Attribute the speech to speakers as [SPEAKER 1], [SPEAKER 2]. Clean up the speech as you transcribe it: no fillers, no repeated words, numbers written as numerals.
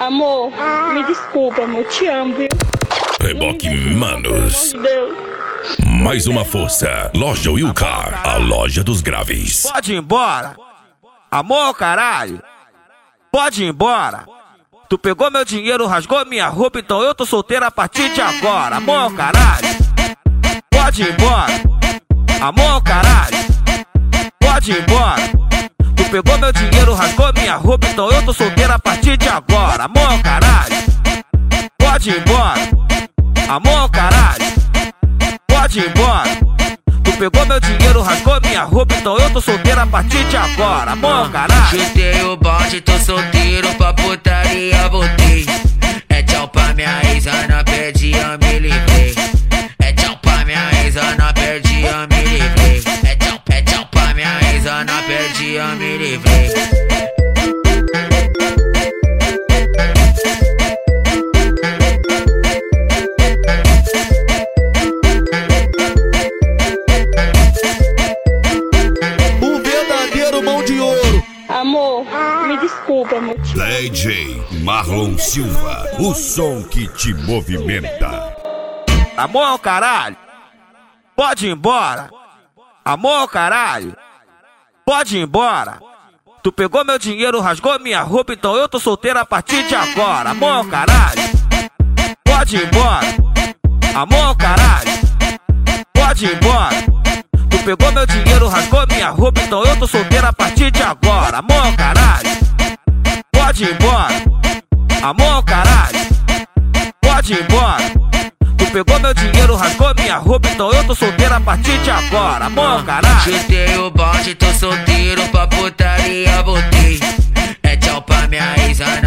[SPEAKER 1] Amor, me desculpa, amor, te amo, viu?
[SPEAKER 2] Reboque Manos.
[SPEAKER 1] Pelo amor de Deus.
[SPEAKER 2] Mais uma força. Loja Wilcar, a loja dos graves.
[SPEAKER 3] Pode ir embora. Amor, caralho. Pode ir embora. Tu pegou meu dinheiro, rasgou minha roupa, então eu tô solteiro a partir de agora. Amor, caralho. Pode ir embora. Amor, caralho. Pode ir embora. Tu pegou meu dinheiro, rasgou minha roupa, então eu tô solteiro a partir de agora. Amor, caralho. Pode ir embora. Amor, caralho. Pode ir embora. Tu pegou meu dinheiro, rasgou minha roupa, então eu tô solteiro a partir de agora. Amor, caralho.
[SPEAKER 4] Chutei o balde, tô solteiro, pra putaria voltei. É tchau pra minha ex, Ana, perdi, eu me livrei. É tchau pra minha ex, Ana, perdi, eu me livrei. É tchau pra minha ex, Ana, perdi, eu me livrei.
[SPEAKER 1] Amor, me desculpa, amor.
[SPEAKER 2] DJ Marlon Silva, o som que te movimenta.
[SPEAKER 3] Amor, caralho. Pode ir embora. Amor, caralho. Pode ir embora. Tu pegou meu dinheiro, rasgou minha roupa, então eu tô solteiro a partir de agora. Amor, caralho. Pode ir embora. Amor, caralho. Pode ir embora. Tu pegou meu dinheiro, rasgou minha roupa, então eu tô solteiro a partir de agora. Amor, caralho. Pode ir embora. Amor, caralho. Pode ir embora. Tu pegou meu dinheiro, rasgou minha roupa, então eu tô solteiro a partir de agora. Amor, caralho.
[SPEAKER 4] Chutei o balde, tô solteiro, pra putaria voltei. É tchau pra minha ex, Ana,